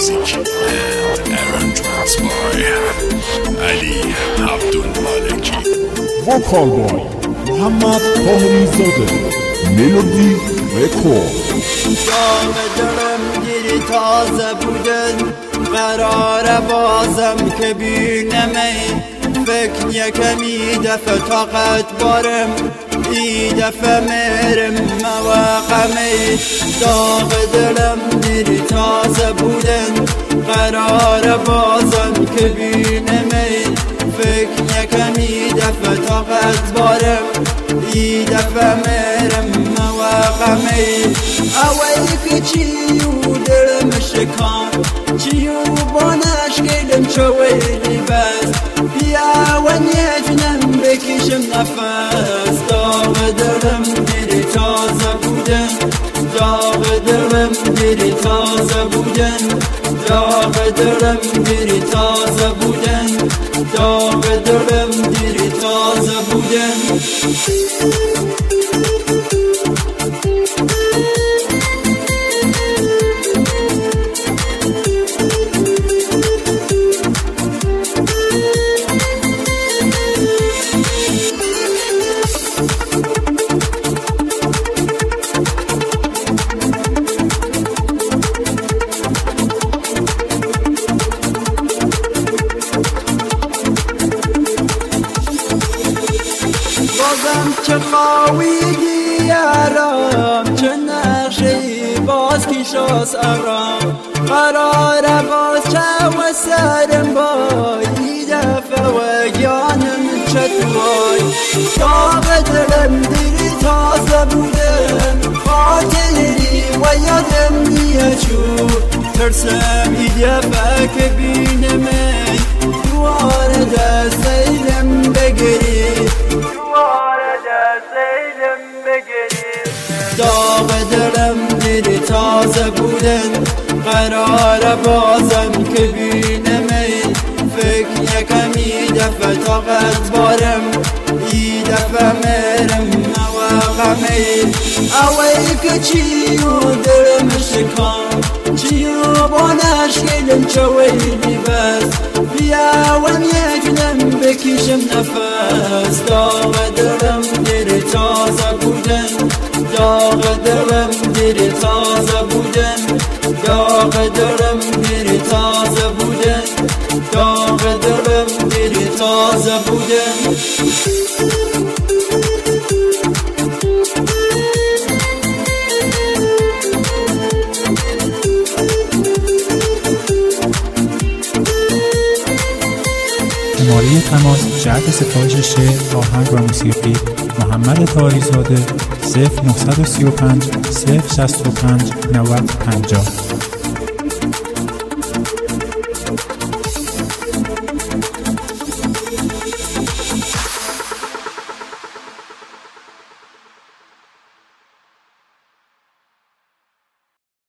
music and arrangements by Ali Abdulmaleki. Vocal boy محمد طاهری زاده. ملودی رکورد. داغ دلم گیری تازه بودن، قرار بازم که بینمی. فکر یکمی دفع طاقت بارم، ای دفع میرم مواقعمی. داغ دلم گیری تازه بودن، قرار بازم که بینمی. فکر یکمی دفع طاقت بارم، ای دفع میرم مواقعمی. اوی که چیو دلم شکان، چیو بانش گلم چویلی بس. بیا و نیجنم بکشم نفس. داغ دلم دیری تازه بودن، داغ دلم دیری تازه بودن، داغ دلم دیری تازه بودن، داغ دلم دیری تازه بودن. بازم چه خواهیدی آرام، چه نقشی باز کشاس آرام. قرار باز چه و سرم بایی، دفع و گیانم چطوای. داغ دلم دیری تازه بودم، خاطری و یادم میچو. ترسم ای دفع که بینمی، دوار دستیلم بگیری، داغ دلم دیری تازه بودن، قرار بازم که بینمی. فکر یکمی دفع طاقت بارم، ای دفع میرم مواقعمی. اوی که چیو دلم شکان، چیو بانش گلم چویلی بس. بیا و نیجنم بکشم نفس. داغ دلم دیری تازه بودن، داغ دلم دیری تازه بودن، داغ دلم دیری تازه بودن، داغ دلم دیری تازه بودن. شماره تماس جهت سفارش شعر، آهنگ و موسیقی محمد طاهری زاده 0935 065 90 50.